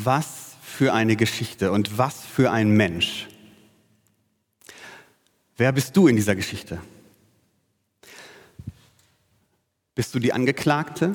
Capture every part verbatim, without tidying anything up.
Was für eine Geschichte und was für ein Mensch. Wer bist du in dieser Geschichte? Bist du die Angeklagte?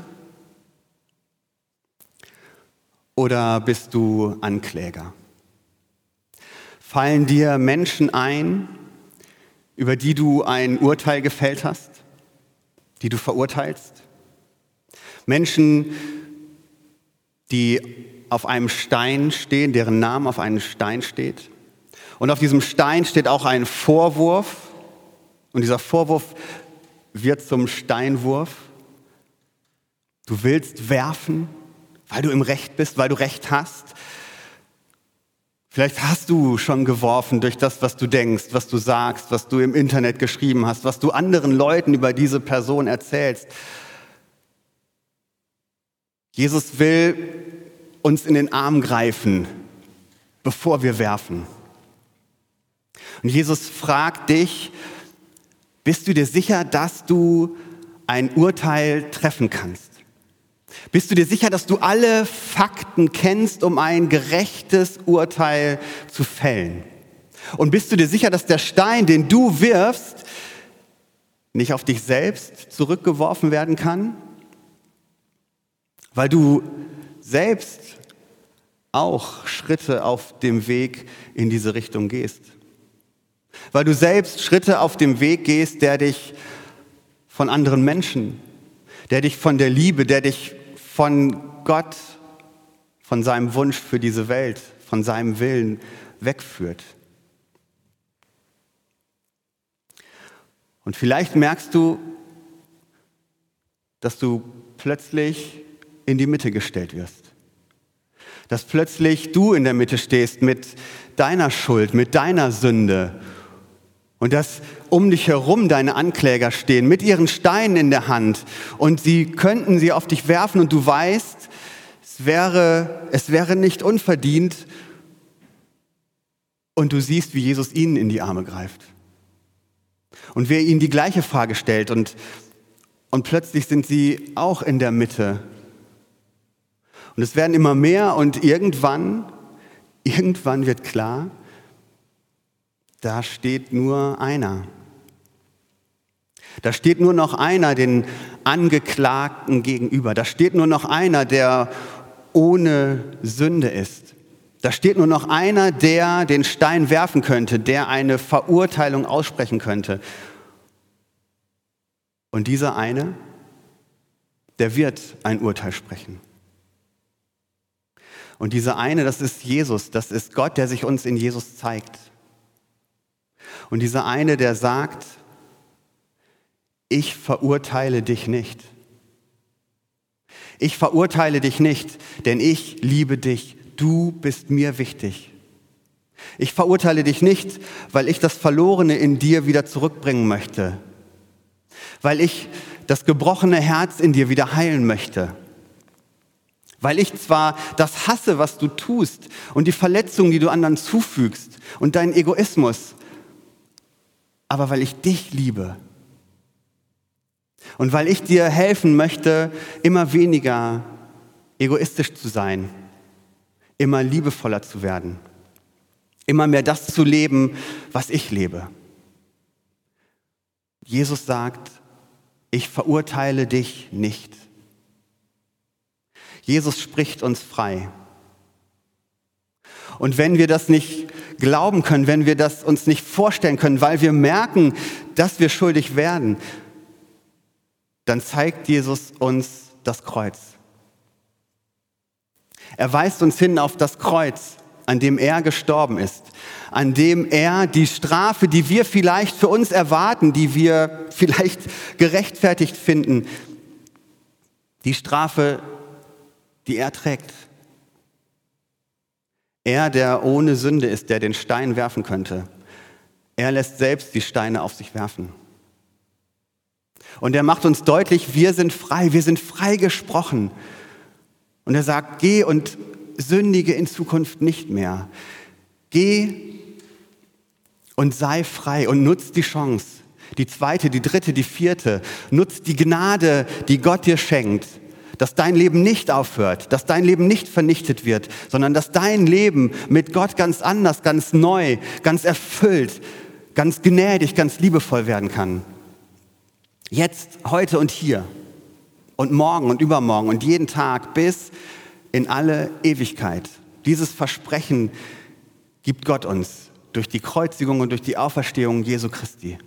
Oder bist du Ankläger? Fallen dir Menschen ein, über die du ein Urteil gefällt hast, die du verurteilst? Menschen, die auf einem Stein stehen, deren Name auf einem Stein steht. Und auf diesem Stein steht auch ein Vorwurf. Und dieser Vorwurf wird zum Steinwurf. Du willst werfen, weil du im Recht bist, weil du Recht hast. Vielleicht hast du schon geworfen durch das, was du denkst, was du sagst, was du im Internet geschrieben hast, was du anderen Leuten über diese Person erzählst. Jesus will uns in den Arm greifen, bevor wir werfen. Und Jesus fragt dich, bist du dir sicher, dass du ein Urteil treffen kannst? Bist du dir sicher, dass du alle Fakten kennst, um ein gerechtes Urteil zu fällen? Und bist du dir sicher, dass der Stein, den du wirfst, nicht auf dich selbst zurückgeworfen werden kann? Weil du selbst auch Schritte auf dem Weg in diese Richtung gehst. Weil du selbst Schritte auf dem Weg gehst, der dich von anderen Menschen, der dich von der Liebe, der dich von Gott, von seinem Wunsch für diese Welt, von seinem Willen wegführt. Und vielleicht merkst du, dass du plötzlich in die Mitte gestellt wirst. Dass plötzlich du in der Mitte stehst mit deiner Schuld, mit deiner Sünde. Und dass um dich herum deine Ankläger stehen, mit ihren Steinen in der Hand. Und sie könnten sie auf dich werfen und du weißt, es wäre, es wäre nicht unverdient. Und du siehst, wie Jesus ihnen in die Arme greift. Und wer ihnen die gleiche Frage stellt. Und, und plötzlich sind sie auch in der Mitte. Und es werden immer mehr und irgendwann, irgendwann wird klar, da steht nur einer. Da steht nur noch einer den Angeklagten gegenüber. Da steht nur noch einer, der ohne Sünde ist. Da steht nur noch einer, der den Stein werfen könnte, der eine Verurteilung aussprechen könnte. Und dieser eine, der wird ein Urteil sprechen. Und dieser eine, das ist Jesus, das ist Gott, der sich uns in Jesus zeigt. Und dieser eine, der sagt, ich verurteile dich nicht. Ich verurteile dich nicht, denn ich liebe dich. Du bist mir wichtig. Ich verurteile dich nicht, weil ich das Verlorene in dir wieder zurückbringen möchte. Weil ich das gebrochene Herz in dir wieder heilen möchte. Weil ich zwar das hasse, was du tust und die Verletzungen, die du anderen zufügst und deinen Egoismus, aber weil ich dich liebe. Und weil ich dir helfen möchte, immer weniger egoistisch zu sein, immer liebevoller zu werden, immer mehr das zu leben, was ich lebe. Jesus sagt, ich verurteile dich nicht. Jesus spricht uns frei. Und wenn wir das nicht glauben können, wenn wir das uns nicht vorstellen können, weil wir merken, dass wir schuldig werden, dann zeigt Jesus uns das Kreuz. Er weist uns hin auf das Kreuz, an dem er gestorben ist, an dem er die Strafe, die wir vielleicht für uns erwarten, die wir vielleicht gerechtfertigt finden, die Strafe, die er trägt. Er, der ohne Sünde ist, der den Stein werfen könnte, er lässt selbst die Steine auf sich werfen. Und er macht uns deutlich, wir sind frei, wir sind frei gesprochen. Und er sagt, geh und sündige in Zukunft nicht mehr. Geh und sei frei und nutz die Chance. Die zweite, die dritte, die vierte. Nutz die Gnade, die Gott dir schenkt. dass dein Leben nicht aufhört, dass dein Leben nicht vernichtet wird, sondern dass dein Leben mit Gott ganz anders, ganz neu, ganz erfüllt, ganz gnädig, ganz liebevoll werden kann. Jetzt, heute und hier und morgen und übermorgen und jeden Tag bis in alle Ewigkeit. Dieses Versprechen gibt Gott uns durch die Kreuzigung und durch die Auferstehung Jesu Christi.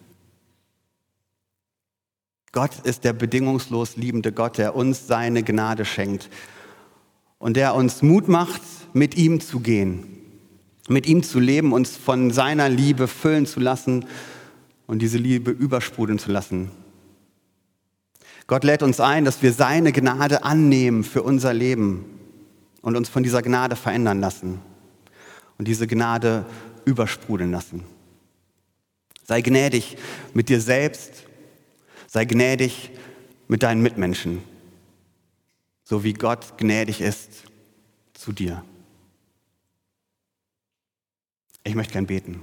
Gott ist der bedingungslos liebende Gott, der uns seine Gnade schenkt und der uns Mut macht, mit ihm zu gehen, mit ihm zu leben, uns von seiner Liebe füllen zu lassen und diese Liebe übersprudeln zu lassen. Gott lädt uns ein, dass wir seine Gnade annehmen für unser Leben und uns von dieser Gnade verändern lassen und diese Gnade übersprudeln lassen. Sei gnädig mit dir selbst, sei gnädig mit deinen Mitmenschen, so wie Gott gnädig ist zu dir. Ich möchte gern beten.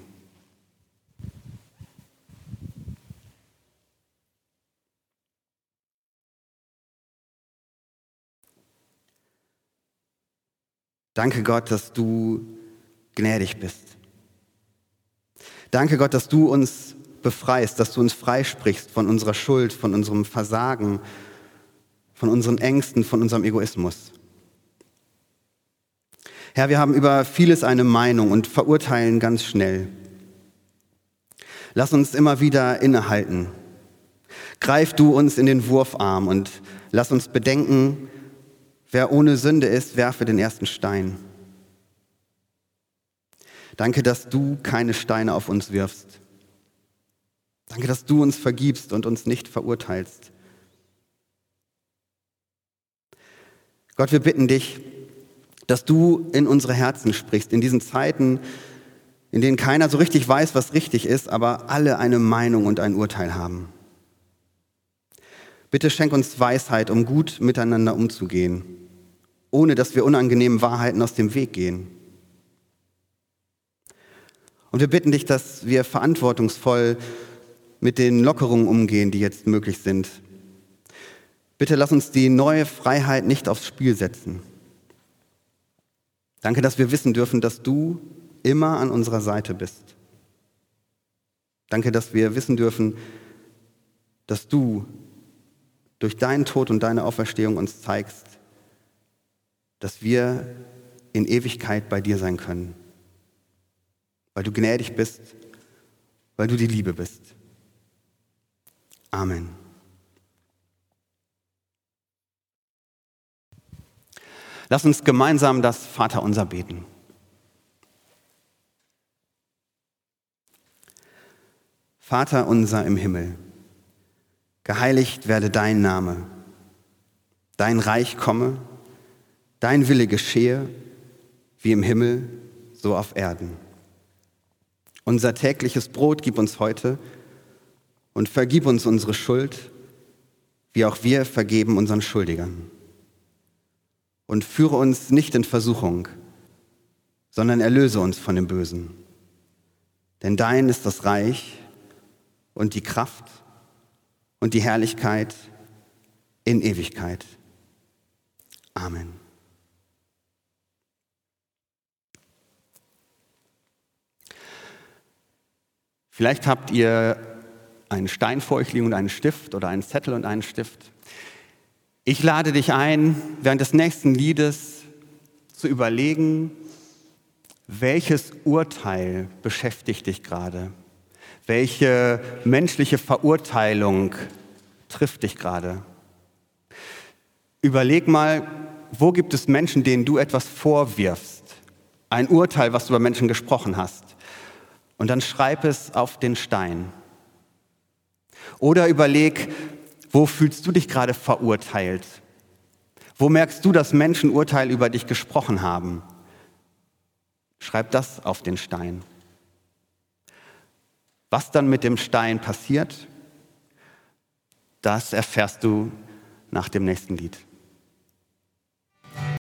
Danke Gott, dass du gnädig bist. Danke Gott, dass du uns befreist, dass du uns freisprichst von unserer Schuld, von unserem Versagen, von unseren Ängsten, von unserem Egoismus. Herr, wir haben über vieles eine Meinung und verurteilen ganz schnell. Lass uns immer wieder innehalten. Greif du uns in den Wurfarm und lass uns bedenken, wer ohne Sünde ist, werfe den ersten Stein. Danke, dass du keine Steine auf uns wirfst. Danke, dass du uns vergibst und uns nicht verurteilst. Gott, wir bitten dich, dass du in unsere Herzen sprichst, in diesen Zeiten, in denen keiner so richtig weiß, was richtig ist, aber alle eine Meinung und ein Urteil haben. Bitte schenk uns Weisheit, um gut miteinander umzugehen, ohne dass wir unangenehmen Wahrheiten aus dem Weg gehen. Und wir bitten dich, dass wir verantwortungsvoll mit den Lockerungen umgehen, die jetzt möglich sind. Bitte lass uns die neue Freiheit nicht aufs Spiel setzen. Danke, dass wir wissen dürfen, dass du immer an unserer Seite bist. Danke, dass wir wissen dürfen, dass du durch deinen Tod und deine Auferstehung uns zeigst, dass wir in Ewigkeit bei dir sein können, weil du gnädig bist, weil du die Liebe bist. Amen. Lass uns gemeinsam das Vaterunser beten. Vater unser im Himmel, geheiligt werde dein Name, dein Reich komme, dein Wille geschehe, wie im Himmel, so auf Erden. Unser tägliches Brot gib uns heute und vergib uns unsere Schuld, wie auch wir vergeben unseren Schuldigern. Und führe uns nicht in Versuchung, sondern erlöse uns von dem Bösen. Denn dein ist das Reich und die Kraft und die Herrlichkeit in Ewigkeit. Amen. Vielleicht habt ihr einen Stein vor euch liegen und einen Stift oder einen Zettel und einen Stift. Ich lade dich ein, während des nächsten Liedes zu überlegen, welches Urteil beschäftigt dich gerade? Welche menschliche Verurteilung trifft dich gerade? Überleg mal, wo gibt es Menschen, denen du etwas vorwirfst? Ein Urteil, was du über Menschen gesprochen hast. Und dann schreib es auf den Stein. Oder überleg, wo fühlst du dich gerade verurteilt? Wo merkst du, dass Menschen Urteil über dich gesprochen haben? Schreib das auf den Stein. Was dann mit dem Stein passiert, das erfährst du nach dem nächsten Lied.